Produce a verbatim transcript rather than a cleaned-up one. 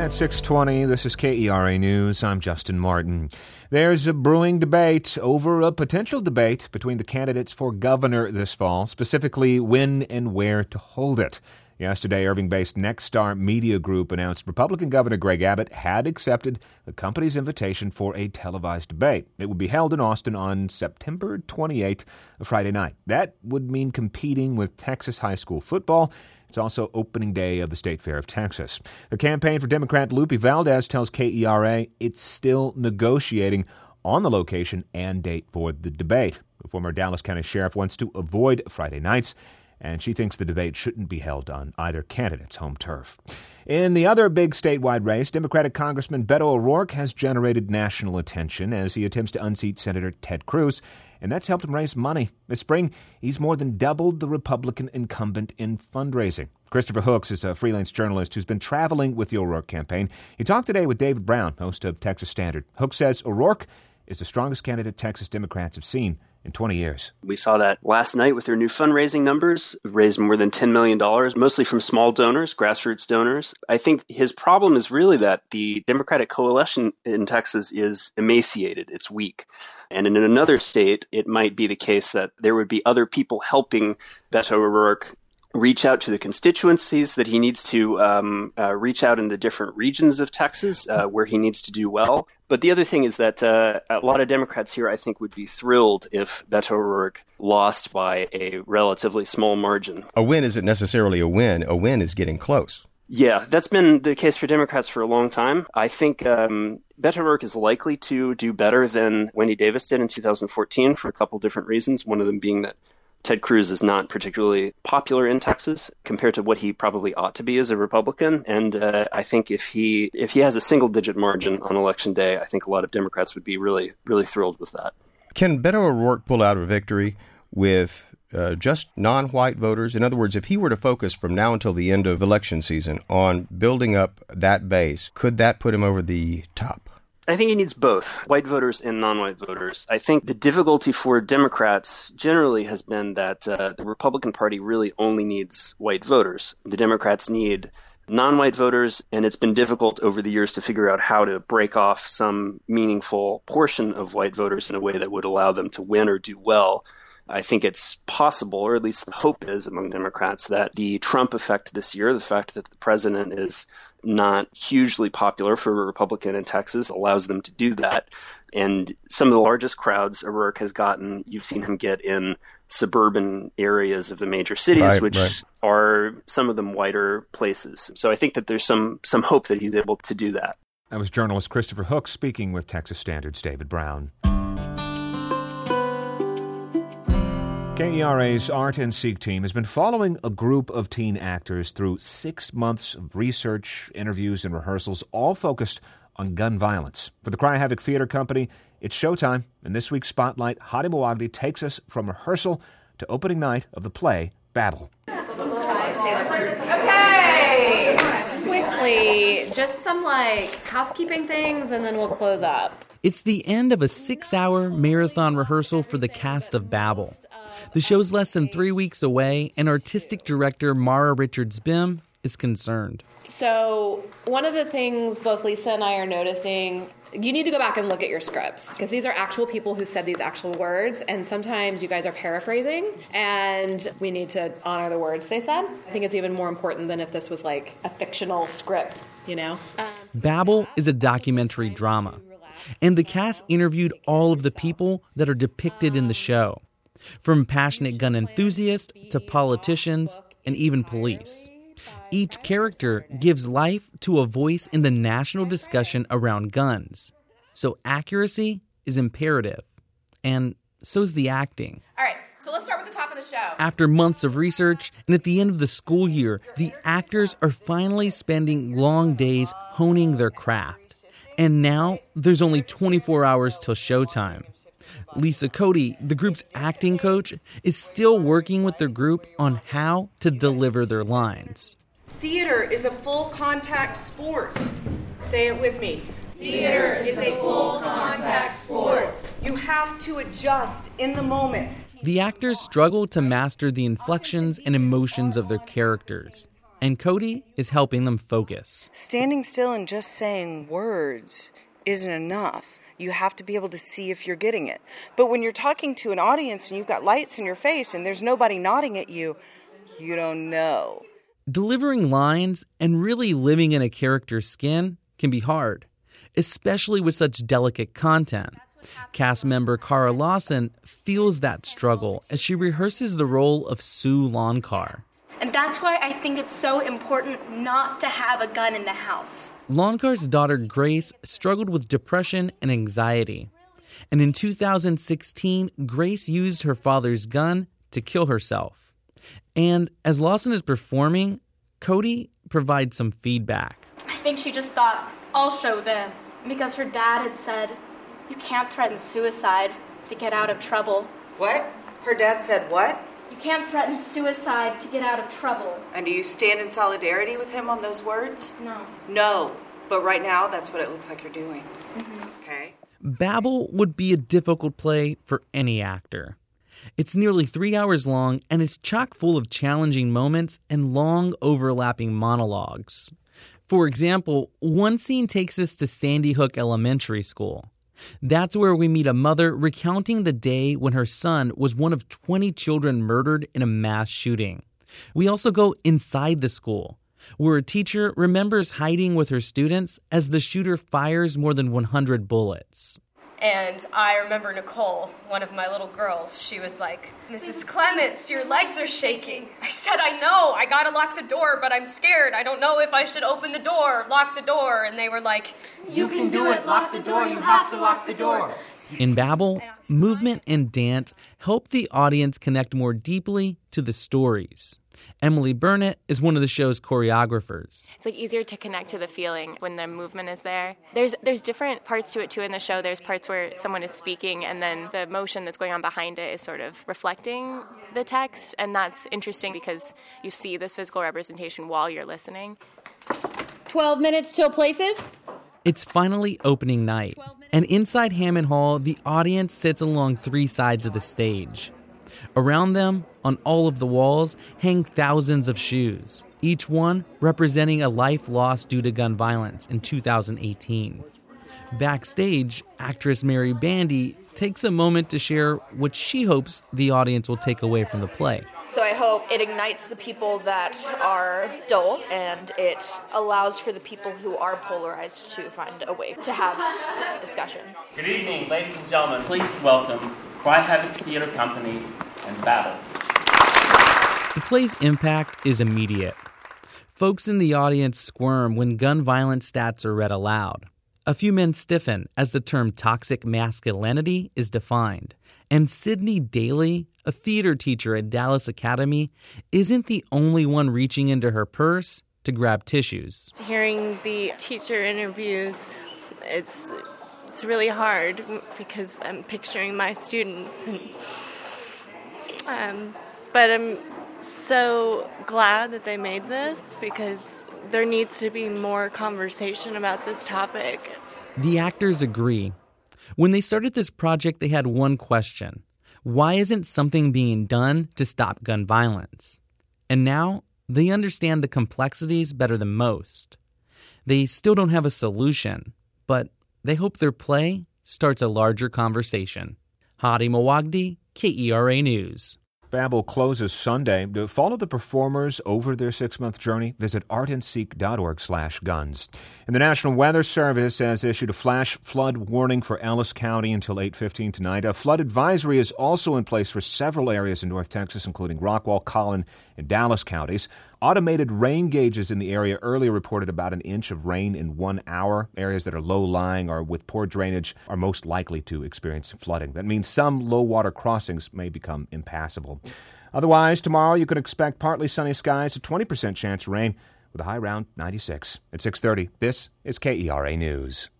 At six twenty, this is K E R A News. I'm Justin Martin. There's a brewing debate over a potential debate between the candidates for governor this fall, specifically when and where to hold it. Yesterday, Irving-based Nexstar Media Group announced Republican Governor Greg Abbott had accepted the company's invitation for a televised debate. It would be held in Austin on September twenty-eighth, a Friday night. That would mean competing with Texas high school football. It's also opening day of the State Fair of Texas. The campaign for Democrat Lupe Valdez tells K E R A it's still negotiating on the location and date for the debate. The former Dallas County sheriff wants to avoid Friday nights, and she thinks the debate shouldn't be held on either candidate's home turf. In the other big statewide race, Democratic Congressman Beto O'Rourke has generated national attention as he attempts to unseat Senator Ted Cruz, and that's helped him raise money. This spring, he's more than doubled the Republican incumbent in fundraising. Christopher Hooks is a freelance journalist who's been traveling with the O'Rourke campaign. He talked today with David Brown, host of Texas Standard. Hooks says O'Rourke is the strongest candidate Texas Democrats have seen in twenty years. We saw that last night with their new fundraising numbers, raised more than ten million dollars, mostly from small donors, grassroots donors. I think his problem is really that the Democratic coalition in Texas is emaciated. It's weak. And in another state, it might be the case that there would be other people helping Beto O'Rourke reach out to the constituencies that he needs to um, uh, reach out in the different regions of Texas uh, where he needs to do well. But the other thing is that uh, a lot of Democrats here, I think, would be thrilled if Beto O'Rourke lost by a relatively small margin. A win isn't necessarily a win. A win is getting close. Yeah, that's been the case for Democrats for a long time. I think um, Beto O'Rourke is likely to do better than Wendy Davis did in two thousand fourteen for a couple different reasons, one of them being that Ted Cruz is not particularly popular in Texas compared to what he probably ought to be as a Republican. And uh, I think if he if he has a single-digit margin on Election Day, I think a lot of Democrats would be really, really thrilled with that. Can Beto O'Rourke pull out a victory with uh, just non-white voters? In other words, if he were to focus from now until the end of election season on building up that base, could that put him over the top? I think he needs both, white voters and non-white voters. I think the difficulty for Democrats generally has been that uh, the Republican Party really only needs white voters. The Democrats need non-white voters, and it's been difficult over the years to figure out how to break off some meaningful portion of white voters in a way that would allow them to win or do well. I think it's possible, or at least the hope is among Democrats, that the Trump effect this year, the fact that the president is not hugely popular for a Republican in Texas, allows them to do that. And some of the largest crowds O'Rourke has gotten, you've seen him get in suburban areas of the major cities, right, which right. are some of them whiter places. So I think that there's some some hope that he's able to do that. That was journalist Christopher Hooks speaking with Texas Standard's David Brown. K E R A's Art and Seek team has been following a group of teen actors through six months of research, interviews, and rehearsals, all focused on gun violence. For the Cry Havoc Theater Company, it's showtime, and this week's Spotlight, Hadi Mawagdi takes us from rehearsal to opening night of the play, Babel. Okay! Quickly, just some, like, housekeeping things, and then we'll close up. It's the end of a six-hour marathon rehearsal for the cast of Babel. The show's less than three weeks away, and artistic director Mara Richards-Bim is concerned. So one of the things both Lisa and I are noticing, you need to go back and look at your scripts, because these are actual people who said these actual words, and sometimes you guys are paraphrasing, and we need to honor the words they said. I think it's even more important than if this was like a fictional script, you know? Um, Babel is a documentary drama, and the cast interviewed all of the people that are depicted in the show, from passionate gun enthusiasts to politicians and even police. Each character gives life to a voice in the national discussion around guns. So accuracy is imperative, and so's the acting. All right, so let's start with the top of the show. After months of research, and at the end of the school year, the actors are finally spending long days honing their craft. And now, there's only twenty-four hours till showtime. Lisa Cody, the group's acting coach, is still working with their group on how to deliver their lines. Theater is a full-contact sport. Say it with me. Theater is a full-contact sport. You have to adjust in the moment. The actors struggle to master the inflections and emotions of their characters. and Cody is helping them focus. Standing still and just saying words isn't enough. You have to be able to see if you're getting it. But when you're talking to an audience and you've got lights in your face and there's nobody nodding at you, you don't know. Delivering lines and really living in a character's skin can be hard, especially with such delicate content. Cast member Cara Lawson feels that struggle as she rehearses the role of Sue Loncar. And that's why I think it's so important not to have a gun in the house. Loncar's daughter Grace struggled with depression and anxiety. And in two thousand sixteen, Grace used her father's gun to kill herself. And as Lawson is performing, Cody provides some feedback. I think she just thought, I'll show them. Because her dad had said, you can't threaten suicide to get out of trouble. What? Her dad said what? You can't threaten suicide to get out of trouble. And do you stand in solidarity with him on those words? No. No. But right now, that's what it looks like you're doing. Mm-hmm. Okay. Babel would be a difficult play for any actor. It's nearly three hours long, and it's chock full of challenging moments and long overlapping monologues. For example, one scene takes us to Sandy Hook Elementary School. That's where we meet a mother recounting the day when her son was one of twenty children murdered in a mass shooting. We also go inside the school, where a teacher remembers hiding with her students as the shooter fires more than one hundred bullets. And I remember Nicole, one of my little girls, she was like, Missus Clements, your legs are shaking. I said, I know, I gotta lock the door, but I'm scared. I don't know if I should open the door, lock the door. And they were like, you can do it, lock the door, you have to lock the door. In Babel, movement and dance help the audience connect more deeply to the stories. Emily Burnett is one of the show's choreographers. It's like easier to connect to the feeling when the movement is there. There's there's different parts to it too in the show. There's parts where someone is speaking and then the motion that's going on behind it is sort of reflecting the text, and that's interesting because you see this physical representation while you're listening. twelve minutes till places. It's finally opening night, and inside Hammond Hall, the audience sits along three sides of the stage. Around them, on all of the walls, hang thousands of shoes, each one representing a life lost due to gun violence in two thousand eighteen. Backstage, actress Mary Bandy takes a moment to share what she hopes the audience will take away from the play. So I hope it ignites the people that are dull, and it allows for the people who are polarized to find a way to have discussion. Good evening, ladies and gentlemen. Please welcome Cry Havoc Theater Company and Babel. The play's impact is immediate. Folks in the audience squirm when gun violence stats are read aloud. A few men stiffen as the term toxic masculinity is defined. And Sydney Daly, a theater teacher at Dallas Academy, isn't the only one reaching into her purse to grab tissues. Hearing the teacher interviews, it's it's really hard because I'm picturing my students. And, um, but I'm so glad that they made this because there needs to be more conversation about this topic. The actors agree. When they started this project, they had one question. Why isn't something being done to stop gun violence? And now they understand the complexities better than most. They still don't have a solution, but they hope their play starts a larger conversation. Hadi Mawagdi, K E R A News. Babel closes Sunday. To follow the performers over their six-month journey, visit artandseek.org slash guns. And the National Weather Service has issued a flash flood warning for Ellis County until eight fifteen tonight. A flood advisory is also in place for several areas in North Texas, including Rockwall, Collin, and Dallas counties. Automated rain gauges in the area earlier reported about an inch of rain in one hour. Areas that are low-lying or with poor drainage are most likely to experience flooding. That means some low-water crossings may become impassable. Otherwise, tomorrow you can expect partly sunny skies, a twenty percent chance of rain, with a high around ninety-six. At six thirty, this is K E R A News.